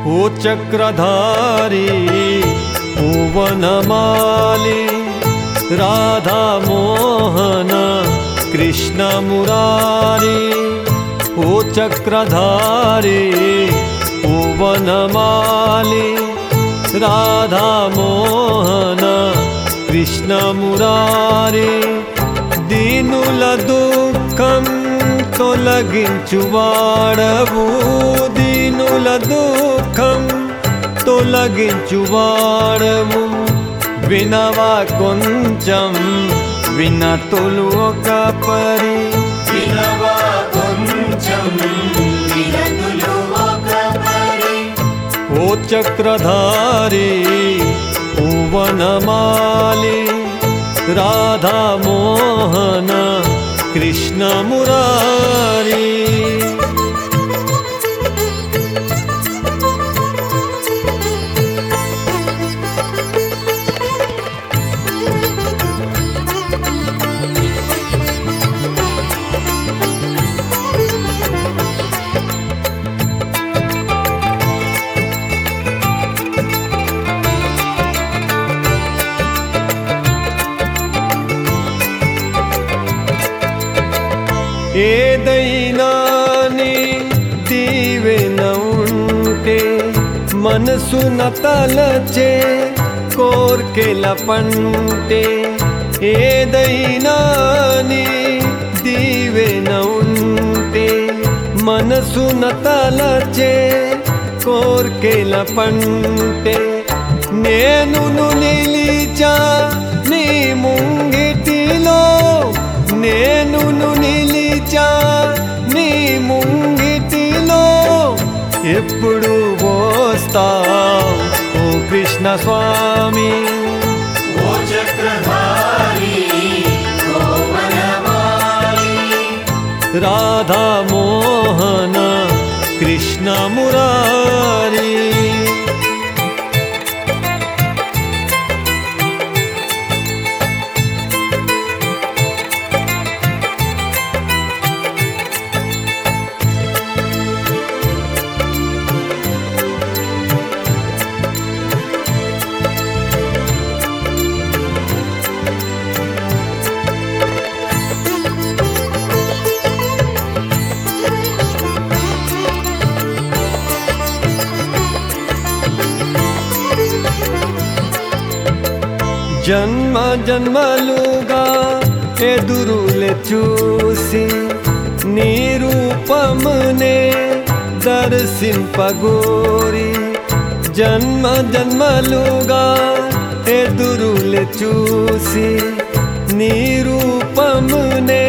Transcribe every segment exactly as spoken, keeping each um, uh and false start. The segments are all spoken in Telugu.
ओ चक्रधारी ओ वनमाली राधा मोहन कृष्ण मुरारी। ओ चक्रधारी ओ वनमाली राधा मोहन कृष्ण मुरारी। దీనుల దుఃఖం తొలగించువాడవు, దీనుల దుఃఖం తొలగించువాడవు। వినవా కొంచెం వినతులు ఒక పరి, వినవా కొంచెం వినతులు ఒక పరి। ఓ చక్రధారి ఓ వనమాలి రాధా మోహన కృష్ణ మురారి। ఏదైనా నీ దీవెన ఉంటే మనసున తలచే కోర్కెల పంటే। ఏదైనా నీ దీవెన ఉంటే మనసున తలచే కోర్కెల పంటే। నేను నిలిచా నీ ముంగిటిలో, నేను నిలిచా నీ ముంగిటిలో, ఎప్పుడు వస్తావ్ ఓ కృష్ణ స్వామి। ఓ చక్రధారి ఓ వనమాలి రాధా మోహన కృష్ణ మురారి। జన్మ జన్మలుగా ఎదురులే చూసి నీ రూపమునే దర్శింపగోరి। జన్మ జన్మలుగా ఎదురులే చూసి నీ రూపమునే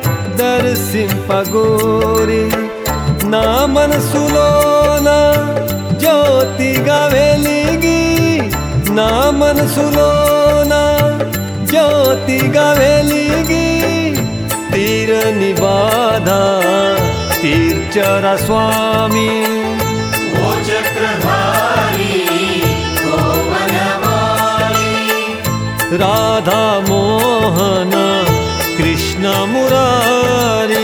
దర్శింపగోరి। నా మనసులోన జ్యోతిగా వెలిగి, నా మనసులోన జ్యోతిగా వెలిగి, తీరని బాధ తీర్చరా స్వామి। ఓ చక్రధారి ఓ వనమాలి రాధా మోహన కృష్ణ మురారి।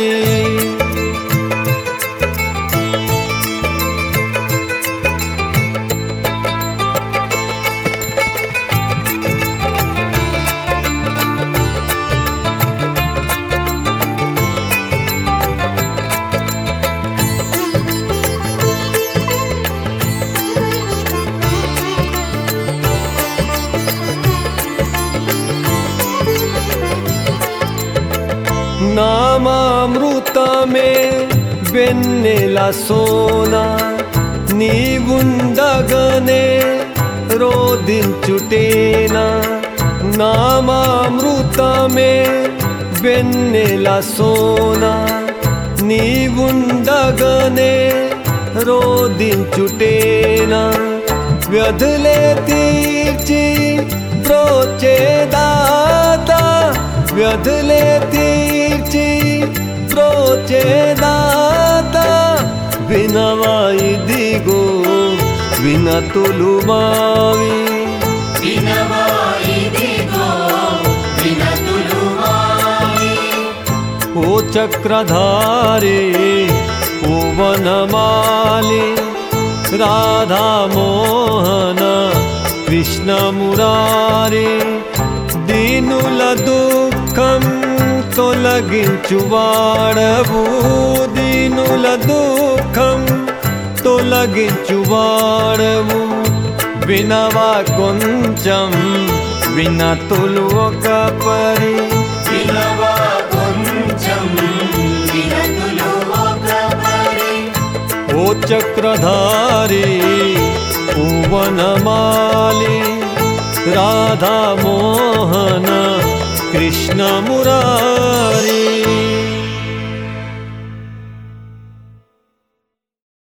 నామామృతమే వెన్నెల సోనా నీవుండగనే రోదించుటేనా। నామామృతమే వెన్నెల సోనా నీవుండగనే రోదించుటేనా। వ్యధులే తీర్చి ప్రోచేదాత, వ్యధులే తీర్చి ప్రోచేదాత, వినవా ఇదిగో వినతులు మావి। వినవా ఇదిగో వినతులు మావి। ఓ చక్రధారి ఓ వనమాలి రాధా మోహన కృష్ణ మురారి దీనుల దుఃఖం తొలగించువాడవు దీనుల దుఃఖం తొలగించువాడవు వినవా కొంచెం వినతులు ఒక పరి వినవా కొంచెం వినతులు ఒక పరి ఓ చక్రధారి ఓ వనమాలి రాధా మోహన కృష్ణ మురారి